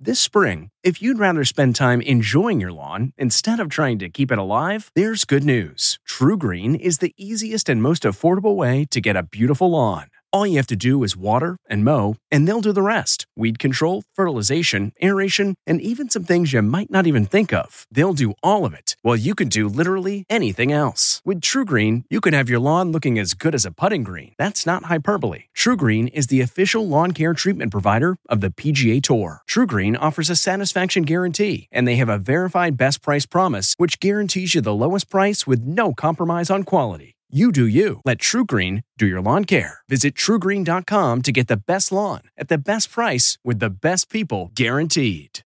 This spring, if you'd rather spend time enjoying your lawn instead of trying to keep it alive, there's good news. TruGreen is the easiest and most affordable way to get a beautiful lawn. All you have to do is water and mow, and they'll do the rest. Weed control, fertilization, aeration, and even some things you might not even think of. They'll do all of it, while you can do literally anything else. With TruGreen, you can have your lawn looking as good as a putting green. That's not hyperbole. TruGreen is the official lawn care treatment provider of the PGA Tour. TruGreen offers a satisfaction guarantee, and they have a verified best price promise, which guarantees you the lowest price with no compromise on quality. You do you. Let TruGreen do your lawn care. Visit TruGreen.com to get the best lawn at the best price with the best people guaranteed.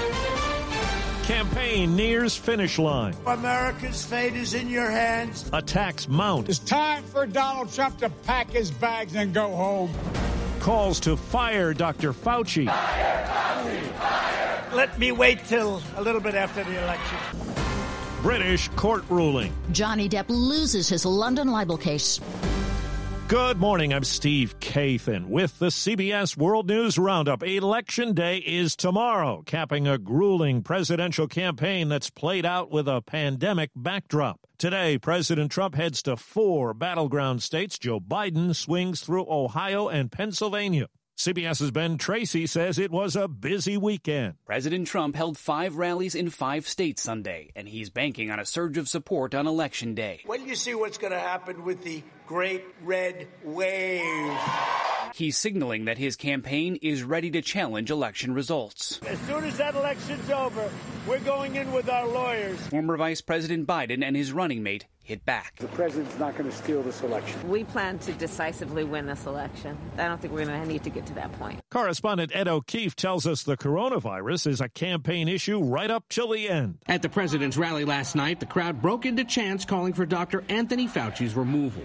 Campaign nears finish line. America's fate is in your hands. Attacks mount. It's time for Donald Trump to pack his bags and go home. Calls to fire Dr. Fauci. Fire, Fauci, fire. Let me wait till a little bit after the election. British court ruling. Johnny Depp loses his London libel case. Good morning, I'm Steve Kathan with the CBS World News Roundup. Election Day is tomorrow, capping a grueling presidential campaign that's played out with a pandemic backdrop. Today, President Trump heads to 4 battleground states. Joe Biden swings through Ohio and Pennsylvania. CBS's Ben Tracy says it was a busy weekend. President Trump held 5 rallies in 5 states Sunday, and he's banking on a surge of support on Election Day. When you see what's going to happen with the Great Red Wave. He's signaling that his campaign is ready to challenge election results. As soon as that election's over, we're going in with our lawyers. Former Vice President Biden and his running mate hit back. The president's not going to steal this election. We plan to decisively win this election. I don't think we're going to need to get to that point. Correspondent Ed O'Keefe tells us the coronavirus is a campaign issue right up till the end. At the president's rally last night, the crowd broke into chants calling for Dr. Anthony Fauci's removal.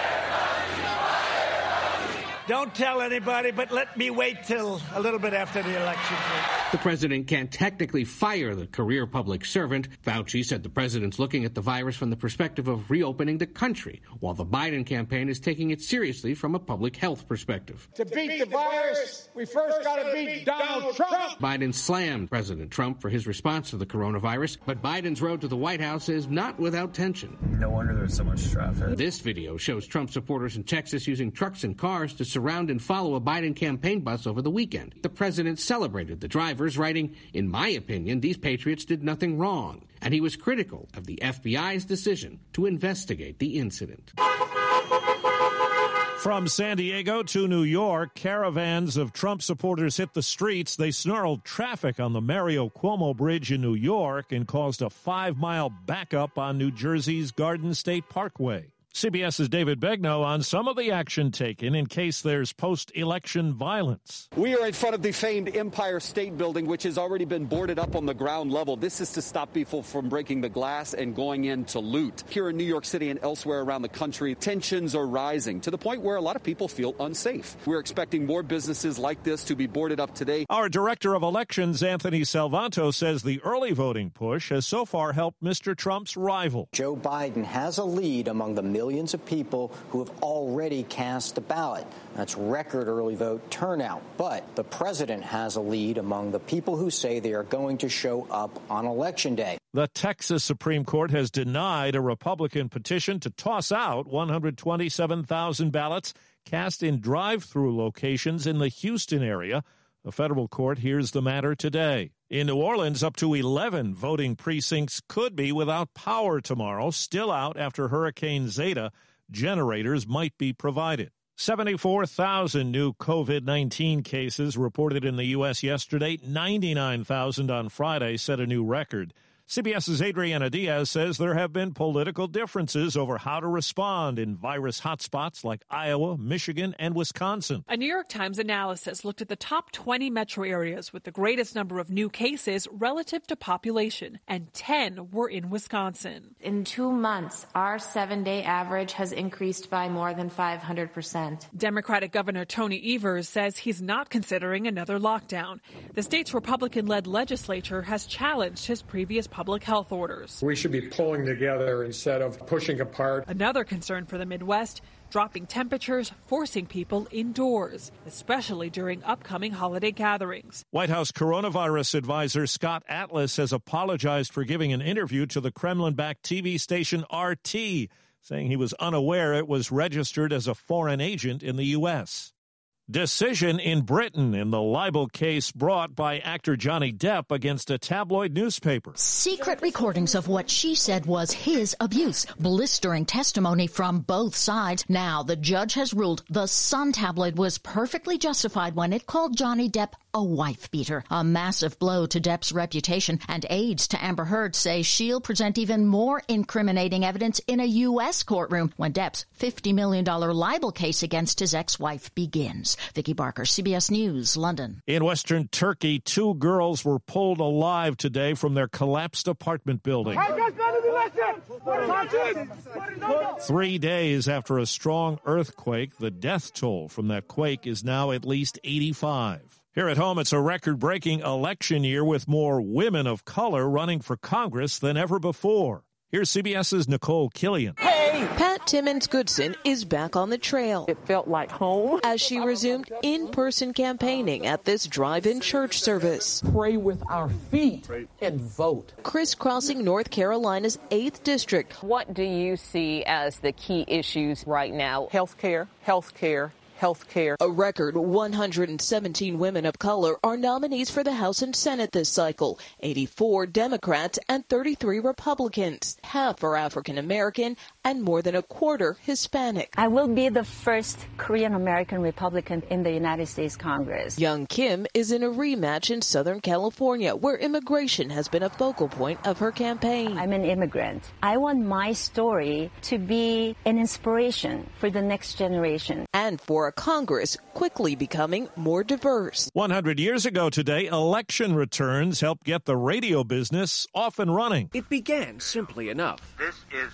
Don't tell anybody, but let me wait till a little bit after the election. The president can't technically fire the career public servant. Fauci said the president's looking at the virus from the perspective of reopening the country, while the Biden campaign is taking it seriously from a public health perspective. To beat the virus, we first got to beat Donald Trump. Biden slammed President Trump for his response to the coronavirus, but Biden's road to the White House is not without tension. No wonder there's so much traffic. This video shows Trump supporters in Texas using trucks and cars to surround and follow a Biden campaign bus over the weekend. The president celebrated the drivers, writing, "In my opinion, these patriots did nothing wrong." And he was critical of the FBI's decision to investigate the incident. From San Diego to New York, caravans of Trump supporters hit the streets. They snarled traffic on the Mario Cuomo Bridge in New York and caused a 5-mile backup on New Jersey's Garden State Parkway. CBS's David Begnaud on some of the action taken in case there's post-election violence. We are in front of the famed Empire State Building, which has already been boarded up on the ground level. This is to stop people from breaking the glass and going in to loot. Here in New York City and elsewhere around the country, tensions are rising to the point where a lot of people feel unsafe. We're expecting more businesses like this to be boarded up today. Our Director of Elections, Anthony Salvanto, says the early voting push has so far helped Mr. Trump's rival. Joe Biden has a lead among the millions of people who have already cast a ballot. That's record early vote turnout. But the president has a lead among the people who say they are going to show up on Election Day. The Texas Supreme Court has denied a Republican petition to toss out 127,000 ballots cast in drive-through locations in the Houston area. The federal court hears the matter today. In New Orleans, up to 11 voting precincts could be without power tomorrow, still out after Hurricane Zeta. Generators might be provided. 74,000 new COVID-19 cases reported in the U.S. yesterday. 99,000 on Friday set a new record. CBS's Adriana Diaz says there have been political differences over how to respond in virus hotspots like Iowa, Michigan, and Wisconsin. A New York Times analysis looked at the top 20 metro areas with the greatest number of new cases relative to population, and 10 were in Wisconsin. In 2 months, our 7-day average has increased by more than 500%. Democratic Governor Tony Evers says he's not considering another lockdown. The state's Republican-led legislature has challenged his previous public health orders. We should be pulling together instead of pushing apart. Another concern for the Midwest, dropping temperatures, forcing people indoors, especially during upcoming holiday gatherings. White House coronavirus advisor Scott Atlas has apologized for giving an interview to the Kremlin-backed TV station RT, saying he was unaware it was registered as a foreign agent in the U.S. Decision in Britain in the libel case brought by actor Johnny Depp against a tabloid newspaper. Secret recordings of what she said was his abuse. Blistering testimony from both sides. Now the judge has ruled the Sun tabloid was perfectly justified when it called Johnny Depp a wife beater. A massive blow to Depp's reputation, and aides to Amber Heard say she'll present even more incriminating evidence in a U.S. courtroom when Depp's $50 million libel case against his ex-wife begins. Vicky Barker, CBS News, London. In western Turkey, 2 girls were pulled alive today from their collapsed apartment building. 3 days after a strong earthquake, the death toll from that quake is now at least 85. Here at home, it's a record-breaking election year with more women of color running for Congress than ever before. Here's CBS's Nicole Killian. Hey! Pat Timmons-Goodson is back on the trail. It felt like home. As she resumed in-person campaigning at this drive-in church service. Pray with our feet and vote. Crisscrossing North Carolina's 8th district. What do you see as the key issues right now? Healthcare. A record 117 women of color are nominees for the House and Senate this cycle, 84 Democrats and 33 Republicans. Half are African American and more than a quarter Hispanic. I will be the first Korean American Republican in the United States Congress. Young Kim is in a rematch in Southern California, where immigration has been a focal point of her campaign. I'm an immigrant. I want my story to be an inspiration for the next generation. And for a Congress quickly becoming more diverse. 100 years ago today, election returns helped get the radio business off and running. It began simply enough. This is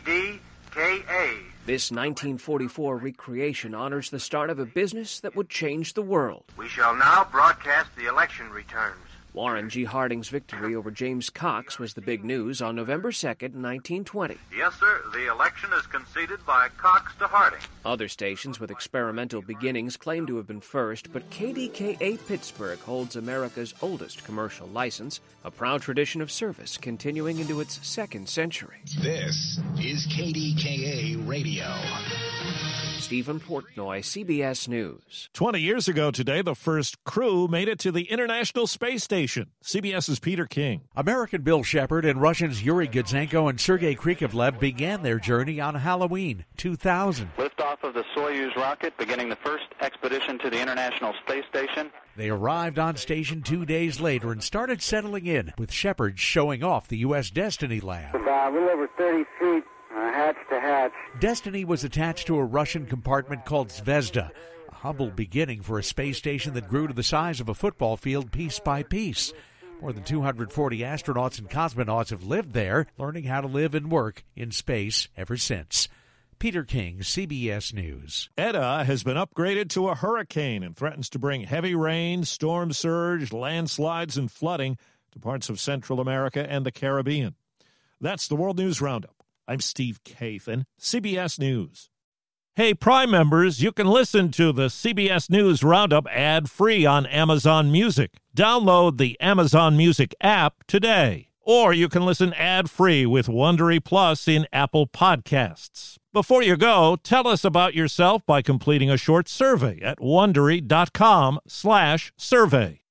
KDKA. This 1944 recreation honors the start of a business that would change the world. We shall now broadcast the election returns. Warren G. Harding's victory over James Cox was the big news on November 2nd, 1920. Yes, sir. The election is conceded by Cox to Harding. Other stations with experimental beginnings claim to have been first, but KDKA Pittsburgh holds America's oldest commercial license, a proud tradition of service continuing into its 2nd century. This is KDKA Radio. Stephen Portnoy, CBS News. 20 years ago today, the first crew made it to the International Space Station. CBS's Peter King. American Bill Shepard and Russians Yuri Gudzenko and Sergei Krikalev began their journey on Halloween 2000. Liftoff of the Soyuz rocket, beginning the first expedition to the International Space Station. They arrived on station 2 days later and started settling in, with Shepard showing off the U.S. Destiny lab. About a little over 30 feet. Hatch to hatch. Destiny was attached to a Russian compartment called Zvezda, a humble beginning for a space station that grew to the size of a football field piece by piece. More than 240 astronauts and cosmonauts have lived there, learning how to live and work in space ever since. Peter King, CBS News. Eta has been upgraded to a hurricane and threatens to bring heavy rain, storm surge, landslides, and flooding to parts of Central America and the Caribbean. That's the World News Roundup. I'm Steve Kathan, CBS News. Hey, Prime members, you can listen to the CBS News Roundup ad-free on Amazon Music. Download the Amazon Music app today. Or you can listen ad-free with Wondery Plus in Apple Podcasts. Before you go, tell us about yourself by completing a short survey at Wondery.com/survey.